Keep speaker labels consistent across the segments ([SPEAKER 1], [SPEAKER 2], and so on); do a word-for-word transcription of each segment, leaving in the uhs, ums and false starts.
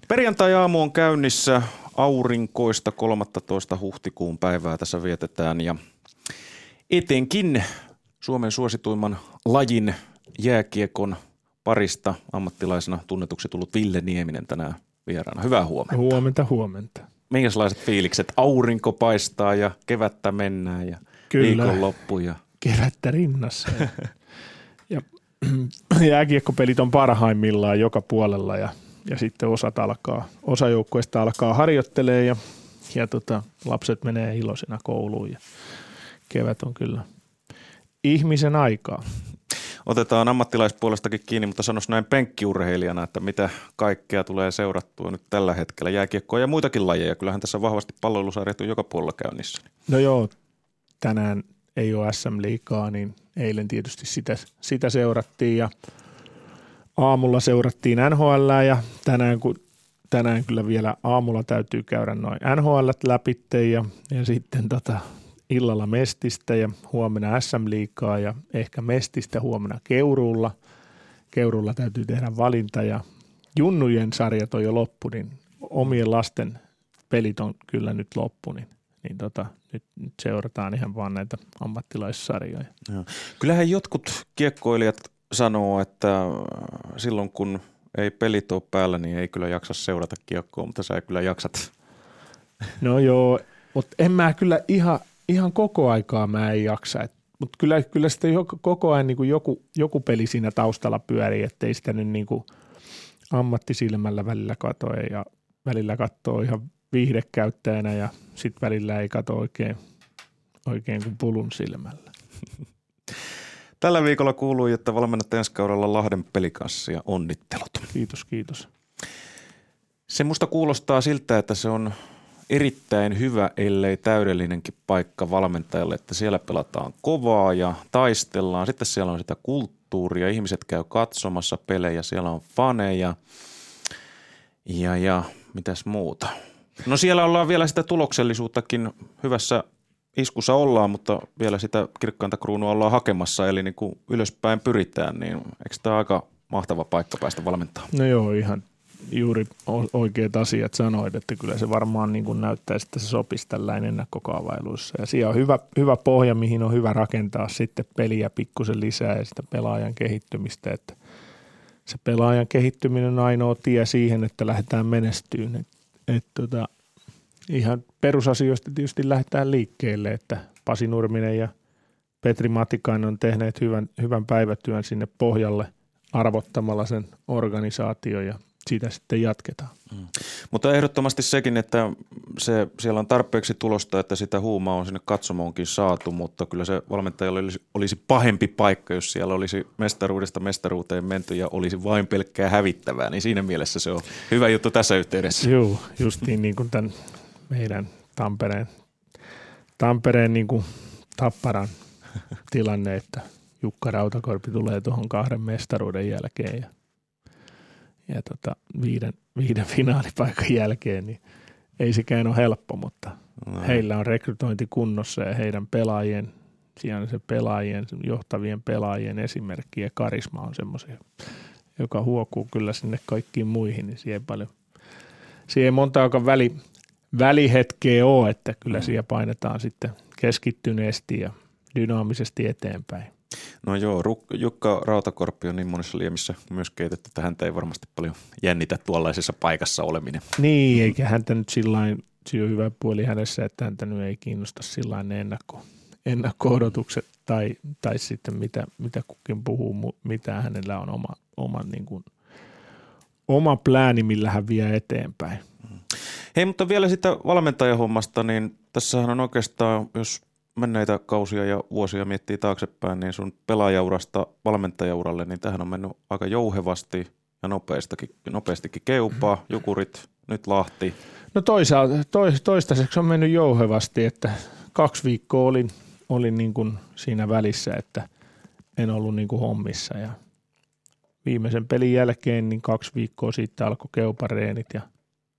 [SPEAKER 1] Perjantai-aamu on käynnissä, aurinkoista kolmastoista huhtikuun päivää tässä vietetään ja etenkin Suomen suosituimman lajin jääkiekon parista ammattilaisena tunnetuksi tullut Ville Nieminen tänään vieraana. Hyvää huomenta.
[SPEAKER 2] Huomenta, huomenta.
[SPEAKER 1] Minkälaiset fiilikset? Aurinko paistaa ja kevättä mennään ja
[SPEAKER 2] Kyllä.
[SPEAKER 1] viikonloppu. Ja...
[SPEAKER 2] kevättä rinnassa. Ja, ja jääkiekkopelit on parhaimmillaan joka puolella ja, ja sitten osat alkaa, osa joukkueista alkaa harjoittelee ja, ja tota, lapset menee iloisena kouluun ja kevät on kyllä ihmisen aikaa.
[SPEAKER 1] Otetaan ammattilaispuolestakin kiinni, mutta sanois näin penkkiurheilijana, että mitä kaikkea tulee seurattua nyt tällä hetkellä jääkiekkoa ja muitakin lajeja. Kyllähän tässä vahvasti palloilusarjat on joka puolella käynnissä.
[SPEAKER 2] No joo, tänään ei ole äs äm-liigaa, niin eilen tietysti sitä, sitä seurattiin ja aamulla seurattiin N H L ja tänään, kun, tänään kyllä vielä aamulla täytyy käydä noin N H L läpitte ja, ja sitten tota illalla Mestistä ja huomenna äs äm-liigaa ja ehkä Mestistä huomenna Keuruulla. Keuruulla täytyy tehdä valinta ja junnujen sarjat on jo loppu, niin omien lasten pelit on kyllä nyt loppu, niin, niin tota, nyt, nyt seurataan ihan vaan näitä ammattilaissarjoja.
[SPEAKER 1] Joo. Kyllähän jotkut kiekkoilijat sanoo, että silloin kun ei pelit ole päällä, niin ei kyllä jaksa seurata kiekkoa, mutta sä kyllä jaksat.
[SPEAKER 2] No joo, mutta en mä kyllä ihan... Ihan koko aikaa mä en jaksa, mutta kyllä, kyllä sitä koko ajan niin kuin joku, joku peli siinä taustalla pyörii, ettei sitä nyt niin kuin ammattisilmällä välillä katoa ja välillä katsoo ihan viihdekäyttäjänä ja sitten välillä ei katso oikein, oikein kuin pulun silmällä.
[SPEAKER 1] Tällä viikolla kuului, että valmennat ensi kaudella Lahden Pelikanssia ja onnittelut.
[SPEAKER 2] Kiitos, kiitos.
[SPEAKER 1] Se musta kuulostaa siltä, että se on erittäin hyvä, ellei täydellinenkin paikka valmentajalle, että siellä pelataan kovaa ja taistellaan. Sitten siellä on sitä kulttuuria, ihmiset käy katsomassa pelejä, siellä on faneja ja, ja mitäs muuta. No siellä ollaan vielä sitä tuloksellisuuttakin, hyvässä iskussa ollaan, mutta vielä sitä kirkkainta kruunua ollaan hakemassa, eli niin kuin ylöspäin pyritään, niin eikö tämä aika mahtava paikka päästä valmentamaan?
[SPEAKER 2] No joo, ihan. Juuri oikeat asiat sanoit, että kyllä se varmaan niin kuin näyttäisi, että se sopisi tällainen ennakkokaavailuissa. Ja siellä on hyvä, hyvä pohja, mihin on hyvä rakentaa sitten peliä pikkusen lisää ja sitä pelaajan kehittymistä. Että se pelaajan kehittyminen on ainoa tie siihen, että lähdetään menestyyn. Et, et tota, ihan perusasioista tietysti lähdetään liikkeelle, että Pasi Nurminen ja Petri Matikainen on tehneet hyvän, hyvän päivätyön sinne pohjalle arvottamalla sen organisaation ja siitä sitten jatketaan. Mm.
[SPEAKER 1] Mutta ehdottomasti sekin, että se, siellä on tarpeeksi tulosta, että sitä huumaa on sinne katsomoonkin saatu, mutta kyllä se valmentajalle olisi, olisi pahempi paikka, jos siellä olisi mestaruudesta mestaruuteen menty ja olisi vain pelkkää hävittävää, niin siinä mielessä se on hyvä juttu tässä yhteydessä.
[SPEAKER 2] Joo, justiin niin kuin tämän meidän Tampereen, Tampereen niin kuin Tapparan tilanne, että Jukka Rautakorpi tulee tuohon kahden mestaruuden jälkeen ja Ja tota, viiden, viiden finaalipaikan jälkeen, niin ei sekään ole helppo, mutta no. Heillä on rekrytointi kunnossa ja heidän pelaajien, siellä se pelaajien, johtavien pelaajien esimerkki ja karisma on semmoisia, joka huokuu kyllä sinne kaikkiin muihin, niin siihen paljon, siihen ei monta joka väli, välihetkeä ole, että kyllä siellä painetaan sitten keskittyneesti ja dynaamisesti eteenpäin.
[SPEAKER 1] No joo, Jukka Rautakorpi on niin monissa liemissä myös keitetty, että häntä ei varmasti paljon jännitä tuollaisessa paikassa oleminen.
[SPEAKER 2] Niin, eikä häntä nyt sillain, se on hyvä puoli hänessä, että häntä nyt ei kiinnosta sillain ne ennakko, ennakko-odotukset tai, tai sitten mitä, mitä kukin puhuu, mitä hänellä on oma, oma, niin kuin, oma plääni, millä hän vie eteenpäin.
[SPEAKER 1] Hei, mutta vielä sitä valmentajahommasta, niin tässähän on oikeastaan, jos menneitä kausia ja vuosia miettii taaksepäin, niin sun pelaajaurasta valmentajauralle, niin tähän on mennyt aika jouhevasti ja nopeastikin, nopeastikin Keupaa, Jukurit, nyt Lahti.
[SPEAKER 2] No toisaalta, toistaiseksi on mennyt jouhevasti, että kaksi viikkoa olin, olin niin kuin siinä välissä, että en ollut niin kuin hommissa ja viimeisen pelin jälkeen niin kaksi viikkoa siitä alkoi Keupareenit ja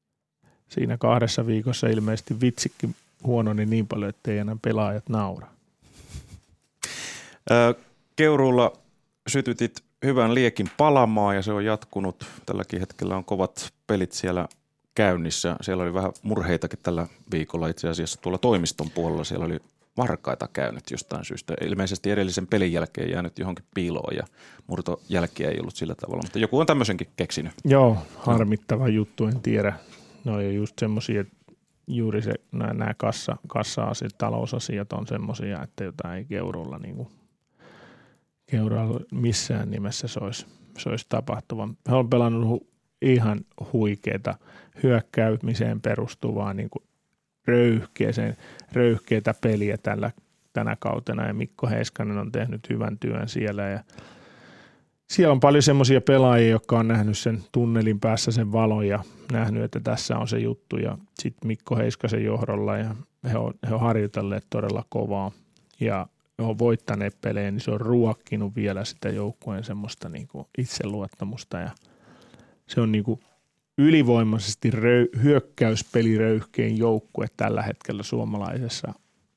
[SPEAKER 2] siinä kahdessa viikossa ilmeisesti vitsikin huononi niin paljon, ettei enää pelaajat naura.
[SPEAKER 1] Keuruulla sytytit hyvän liekin palamaan ja se on jatkunut. Tälläkin hetkellä on kovat pelit siellä käynnissä. Siellä oli vähän murheitakin tällä viikolla itse asiassa tuolla toimiston puolella. Siellä oli varkaita käynyt jostain syystä. Ilmeisesti edellisen pelin jälkeen jäänyt johonkin piiloon ja murtojälkiä ei ollut sillä tavalla, mutta joku on tämmöisenkin keksinyt.
[SPEAKER 2] Joo, harmittava no. juttu, en tiedä. No on just semmoisia, juuri se, nämä kassa, kassa-asiat, talousasiat on semmoisia, että jotain ei Keuruulla, niin kuin, Keuruulla missään nimessä se olisi, se olisi tapahtuva. He on pelannut ihan huikeeta hyökkäämiseen perustuvaa niin kuin röyhkeeseen, röyhkeätä peliä tällä, tänä kautena ja Mikko Heiskanen on tehnyt hyvän työn siellä ja siellä on paljon semmoisia pelaajia, jotka on nähnyt sen tunnelin päässä sen valon ja nähnyt, että tässä on se juttu ja sitten Mikko Heiskasen johdolla ja he on, he on harjoitelleet todella kovaa ja he on voittaneet pelejä, niin se on ruokkinut vielä sitä joukkueen semmoista niinku itseluottamusta ja se on niinku ylivoimaisesti röy- hyökkäyspeliröyhkein joukkue tällä hetkellä suomalaisessa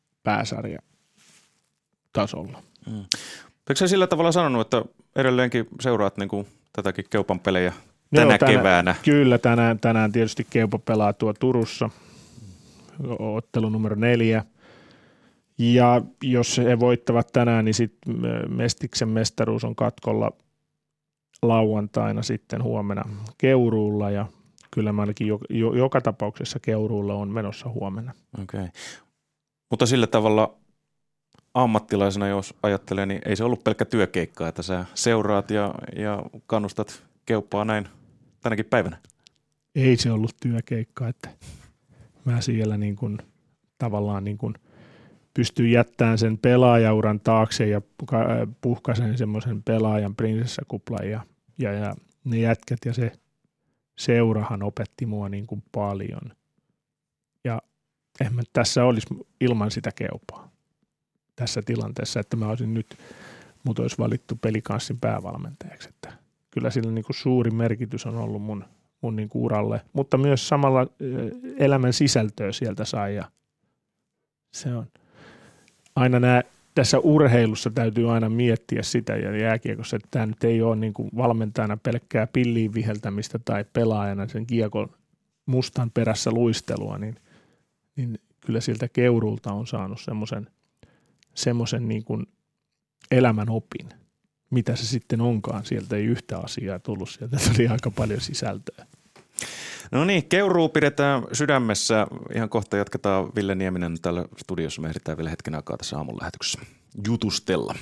[SPEAKER 2] pääsarjatasolla.
[SPEAKER 1] Mm. Eikö sä sillä tavalla sanonut, että edelleenkin seuraat niin kuin tätäkin Keupan pelejä tänä, Joo, tänä keväänä?
[SPEAKER 2] Kyllä, tänään, tänään tietysti Keupa pelaa tuo Turussa, ottelu numero neljä. Ja jos he voittavat tänään, niin sitten Mestiksen mestaruus on katkolla lauantaina sitten huomenna Keuruulla ja kyllä mä ainakin jo, jo, joka tapauksessa Keuruulla on menossa huomenna.
[SPEAKER 1] Okei, okay. Mutta sillä tavalla ammattilaisena, jos ajattelee, niin ei se ollut pelkkä työkeikka, että sä seuraat ja, ja kannustat Keuppaa näin tänäkin päivänä.
[SPEAKER 2] Ei se ollut työkeikka, että mä siellä niin kuin, tavallaan niin kuin pystyn jättämään sen pelaajauran taakse ja puhkasen semmoisen pelaajan prinsessakuplan ja, ja, ja ne jätkät ja se seurahan opetti mua niin kuin paljon. Ja en mä tässä olisi ilman sitä Keupaa tässä tilanteessa, että mä olisin nyt, mut olisi valittu pelikanssin päävalmentajaksi. Että kyllä sillä niin kuin suuri merkitys on ollut mun, mun niin kuin uralle, mutta myös samalla elämän sisältöä sieltä sai ja se on aina nämä, tässä urheilussa täytyy aina miettiä sitä ja jääkiekossa, että tämä nyt ei ole niin kuin valmentajana pelkkää pilliin viheltämistä tai pelaajana sen kiekon mustan perässä luistelua, niin, niin kyllä siltä Keuruulta on saanut semmoisen semmoisen niin kuin elämän opin, mitä se sitten onkaan. Sieltä ei yhtä asiaa tullut, sieltä tuli aika paljon sisältöä.
[SPEAKER 1] No niin, Keuruu pidetään sydämessä. Ihan kohta jatketaan Ville Nieminen täällä studiossa. Me ehditään vielä hetken aikaa tässä aamun lähetyksessä jutustella.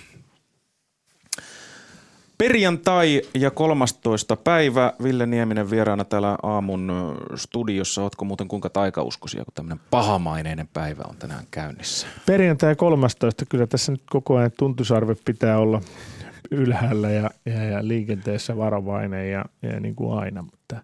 [SPEAKER 1] Perjantai ja kolmastoista päivä. Ville Nieminen vieraana täällä aamun studiossa. Ootko muuten kuinka taikauskoisia, kun tämmöinen pahamaineinen päivä on tänään käynnissä?
[SPEAKER 2] Perjantai ja kolmastoista. Kyllä tässä nyt koko ajan tuntusarve pitää olla ylhäällä ja, ja, ja liikenteessä varovainen ja, ja niin kuin aina, mutta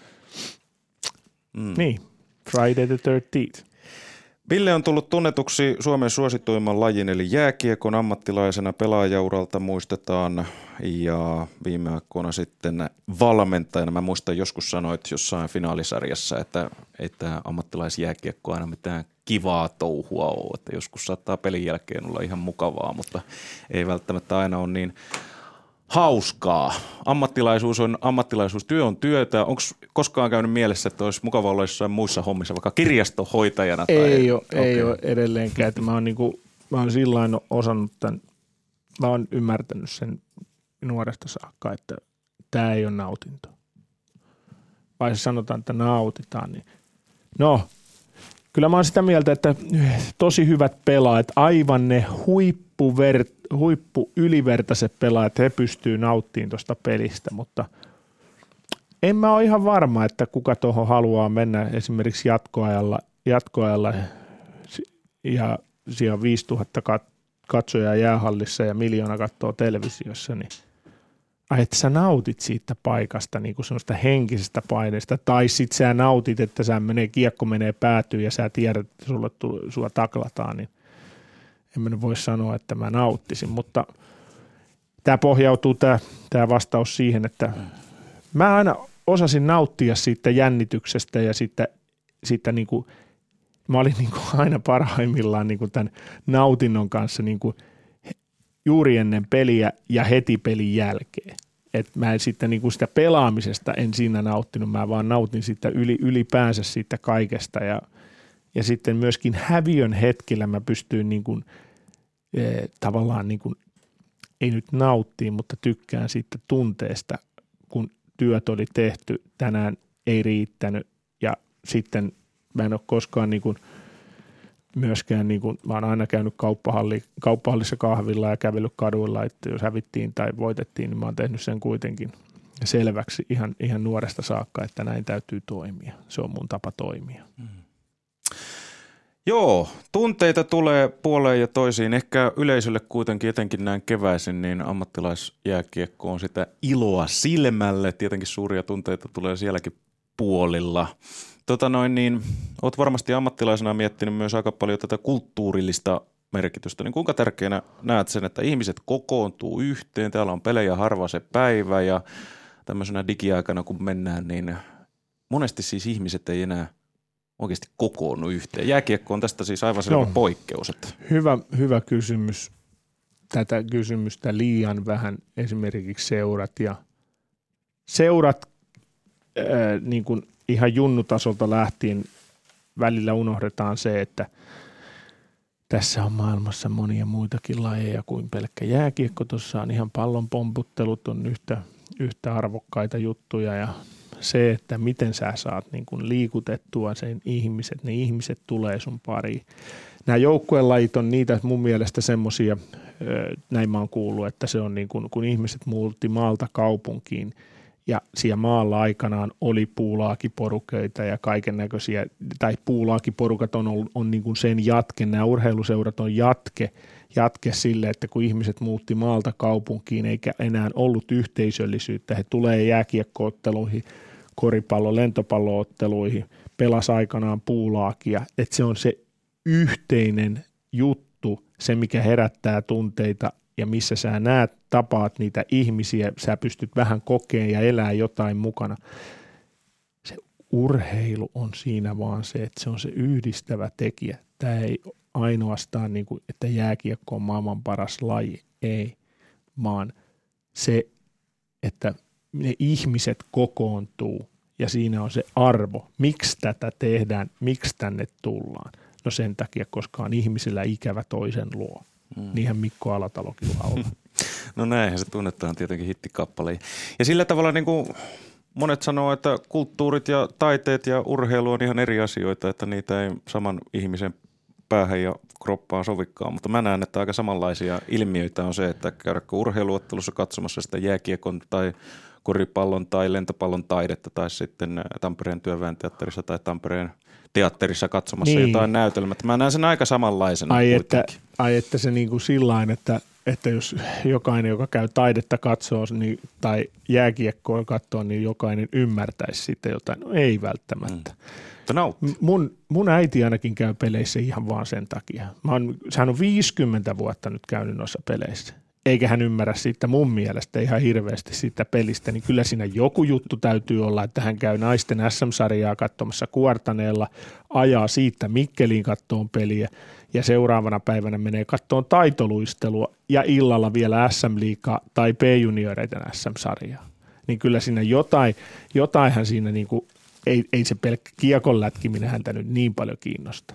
[SPEAKER 2] mm. niin, Friday the thirteenth.
[SPEAKER 1] Ville on tullut tunnetuksi Suomen suosituimman lajin eli jääkiekon ammattilaisena, pelaajauralta muistetaan ja viime aikoina sitten valmentajana. Mä muistan joskus sanoit jossain finaalisarjassa, että, että ammattilaisjääkiekko aina mitään kivaa touhua ole, että joskus saattaa pelin jälkeen olla ihan mukavaa, mutta ei välttämättä aina ole niin hauskaa. Ammattilaisuus on ammattilaisuus, työ on työtä. Onko koskaan käynyt mielessä, että olisi mukava olla jossain muissa hommissa, vaikka kirjastohoitajana? Tai
[SPEAKER 2] ei ole, okay. ei ole edelleenkään. Että mä oon, niinku, mä oon sillain osannut tämän, mä oon ymmärtänyt sen nuoresta saakka, että tämä ei ole nautinto. Vai sanotaan, että nautitaan, niin no, kyllä mä oon sitä mieltä, että tosi hyvät pelaajat, aivan ne huippuver, huippu ylivertaiset pelaajat, he pystyy nauttimaan tuosta pelistä, mutta en mä ole ihan varma, että kuka tuohon haluaa mennä esimerkiksi jatkoajalla, jatkoajalla ja siellä on viisituhatta katsojaa jäähallissa ja miljoona katsoo televisiossa, niin ai, että sä nautit siitä paikasta, niin kuin semmoista henkisestä paineesta, tai sit sä nautit, että sä menee, kiekko menee päätyyn ja sä tiedät, että sulla, sua taklataan, niin en mä voi sanoa, että mä nauttisin, mutta tämä pohjautuu tämä, tämä vastaus siihen, että mä aina osasin nauttia siitä jännityksestä ja siitä, siitä niin kuin, mä olin niin kuin aina parhaimmillaan niin kuin tämän nautinnon kanssa niin kuin juuri ennen peliä ja heti pelin jälkeen. Et mä en sitten niinku sitä pelaamisesta en siinä nauttinut, mä vaan nautin sitä yli, ylipäänsä siitä kaikesta ja, ja sitten myöskin häviön hetkellä mä pystyin niinku, eh, tavallaan niinku, ei nyt nauttiin, mutta tykkään siitä tunteesta, kun työt oli tehty, tänään ei riittänyt ja sitten mä en ole koskaan niinku, myöskään, niin kuin, mä oon aina käynyt kauppahalli, kauppahallissa kahvilla ja kävellyt kaduilla, että jos hävittiin tai voitettiin, niin mä oon tehnyt sen kuitenkin selväksi ihan, ihan nuoresta saakka, että näin täytyy toimia. Se on mun tapa toimia. Mm.
[SPEAKER 1] Joo, tunteita tulee puoleen ja toisiin. Ehkä yleisölle kuitenkin etenkin näin keväisin, niin ammattilaisjääkiekko on sitä iloa silmälle. Tietenkin suuria tunteita tulee sielläkin puolilla. Tota noin, niin olet varmasti ammattilaisena miettinyt myös aika paljon tätä kulttuurillista merkitystä. Niin kuinka tärkeänä näet sen, että ihmiset kokoontuu yhteen? Täällä on pelejä harva se päivä ja tämmöisenä digiaikana kun mennään, niin monesti siis ihmiset ei enää oikeasti kokoonnu yhteen. Jääkiekko on tästä siis aivan selvä no, poikkeus. Että.
[SPEAKER 2] Hyvä, hyvä kysymys. Tätä kysymystä liian vähän esimerkiksi seurat ja seurat äh, niin kuin ihan junnutasolta lähtien välillä unohdetaan se, että tässä on maailmassa monia muitakin lajeja kuin pelkkä jääkiekko. Tuossa on ihan pallon pomputtelut on yhtä, yhtä arvokkaita juttuja ja se, että miten sä saat niin kuin liikutettua sen ihmiset, ne ihmiset tulee sun pariin. Nämä joukkuelajit on niitä mun mielestä semmoisia, näin mä oon kuullut, että se on niin kuin, kun ihmiset muutti maalta kaupunkiin, ja siellä maalla aikanaan oli puulaakiporukeita ja kaiken näköisiä, tai puulaakiporukat on, on, on niin kuin sen jatke, nämä urheiluseurat on jatke, jatke sille, että kun ihmiset muutti maalta kaupunkiin eikä enää ollut yhteisöllisyyttä, he tulee jääkiekkootteluihin, koripallo, lentopallootteluihin, pelasi aikanaan puulaakia, että se on se yhteinen juttu, se mikä herättää tunteita, ja missä sä näet, tapaat niitä ihmisiä, sä pystyt vähän kokeen ja elää jotain mukana. Se urheilu on siinä vaan se, että se on se yhdistävä tekijä. Tämä ei ainoastaan niin kuin, että jääkiekko on maailman paras laji, ei, vaan se, että ne ihmiset kokoontuu ja siinä on se arvo. Miksi tätä tehdään, miksi tänne tullaan? No sen takia, koska on ihmisillä ikävä toisen luo. Mm. Niinhän Mikko Alatalokin laulaa.
[SPEAKER 1] No näinhän se tunnetaan tietenkin hittikappale. Ja sillä tavalla niin kuin monet sanoo, että kulttuurit ja taiteet ja urheilu on ihan eri asioita, että niitä ei saman ihmisen päähän ja kroppaan sovikaan. Mutta mä näen, että aika samanlaisia ilmiöitä on se, että käydäkö urheiluottelussa katsomassa sitä jääkiekon tai koripallon tai lentopallon taidetta tai sitten Tampereen työväen teatterissa tai Tampereen teatterissa katsomassa niin. jotain näytelmää. Mä näen sen aika samanlaisena.
[SPEAKER 2] Ai että, ai että se niin kuin sillain, että, että jos jokainen, joka käy taidetta katsoo niin, tai jääkiekkoa katsoo, niin jokainen ymmärtäisi siitä jotain. No ei välttämättä. Mm. Mun, mun äiti ainakin käy peleissä ihan vaan sen takia. Mä oon, hän on viisikymmentä vuotta nyt käynyt noissa peleissä. Eikä hän ymmärrä siitä mun mielestä ihan hirveästi siitä pelistä, niin kyllä siinä joku juttu täytyy olla, että hän käy naisten äs äm-sarjaa katsomassa Kuortaneella, ajaa siitä Mikkeliin kattoon peliä ja seuraavana päivänä menee kattoon taitoluistelua ja illalla vielä äs äm-liigaa tai B-junioreiden äs äm-sarjaa. Niin kyllä siinä jotain, jotainhan siinä niin kuin, ei, ei se pelkkä kiekon lätkiminen häntä nyt niin paljon kiinnostaa.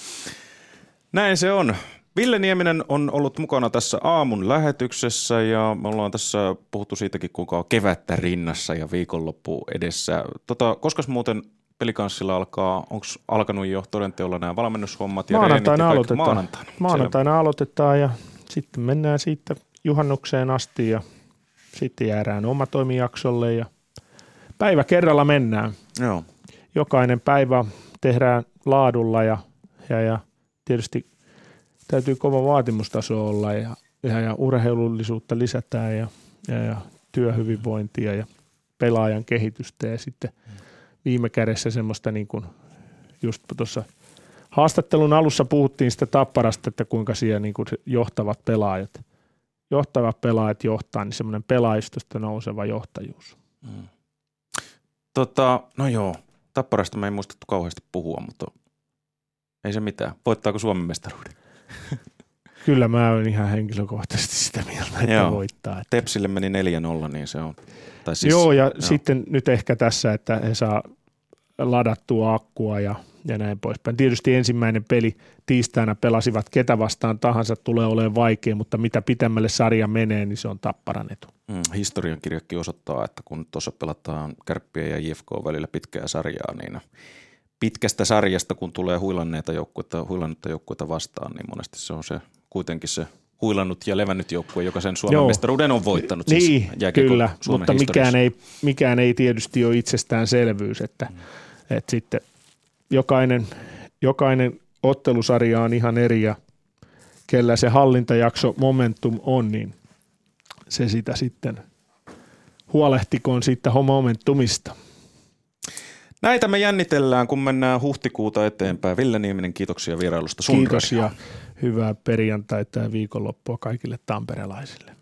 [SPEAKER 1] Näin se on. Ville Nieminen on ollut mukana tässä aamun lähetyksessä ja me ollaan tässä puhuttu siitäkin, kuinka on kevättä rinnassa ja viikonloppu edessä. Tota, koskas muuten Pelikanssilla alkaa, onko alkanut jo todenteolla nämä valmennushommat ja
[SPEAKER 2] maanantaina
[SPEAKER 1] reenit?
[SPEAKER 2] Aloitetaan.
[SPEAKER 1] Maanantaina.
[SPEAKER 2] Maanantaina aloitetaan ja sitten mennään siitä juhannukseen asti ja sitten jäädään omatoimijaksolle ja päivä kerralla mennään.
[SPEAKER 1] Joo.
[SPEAKER 2] Jokainen päivä tehdään laadulla ja, ja, ja tietysti täytyy kova vaatimustaso olla ja, ja, ja urheilullisuutta lisätään ja, ja, ja työhyvinvointia ja pelaajan kehitystä ja sitten viime kädessä semmoista niin kuin just tuossa haastattelun alussa puhuttiin sitä Tapparasta, että kuinka siellä niin kuin johtavat pelaajat, johtavat pelaajat johtaa, niin semmoinen pelaajistosta nouseva johtajuus. Mm.
[SPEAKER 1] Tota, no joo, Tapparasta me ei muistettu kauheasti puhua, mutta ei se mitään. Voittaako Suomen mestaruuden?
[SPEAKER 2] Kyllä mä oon ihan henkilökohtaisesti sitä mieltä, että
[SPEAKER 1] Joo.
[SPEAKER 2] voittaa. Että.
[SPEAKER 1] Tepsille meni neljä nolla, niin se on. Tai siis,
[SPEAKER 2] joo, ja
[SPEAKER 1] joo.
[SPEAKER 2] sitten nyt ehkä tässä, että he saa ladattua akkua ja, ja näin poispäin. Tietysti ensimmäinen peli tiistaina pelasivat ketä vastaan tahansa, tulee olemaan vaikea, mutta mitä pitemmälle sarja menee, niin se on Tapparan etu.
[SPEAKER 1] Mm, historiankirjakin osoittaa, että kun tuossa pelataan Kärppien ja J F K välillä pitkää sarjaa, niin pitkästä sarjasta, kun tulee huilanneita joukkueita, huilannutta joukkueita vastaan, niin monesti se on se kuitenkin se huilannut ja levännyt joukkue, joka sen Suomen Joo. mestaruuden on voittanut.
[SPEAKER 2] Niin,
[SPEAKER 1] siis
[SPEAKER 2] kyllä, mutta mikään ei, mikään ei tietysti ole itsestäänselvyys, että, mm. että sitten jokainen, jokainen ottelusarja on ihan eri ja kellä se hallintajakso momentum on, niin se sitä sitten huolehtikoon siitä momentumista.
[SPEAKER 1] Näitä me jännitellään, kun mennään huhtikuuta eteenpäin. Ville Nieminen, kiitoksia vierailusta sun
[SPEAKER 2] Kiitos radioon. Ja hyvää perjantaita ja viikonloppua kaikille tamperelaisille.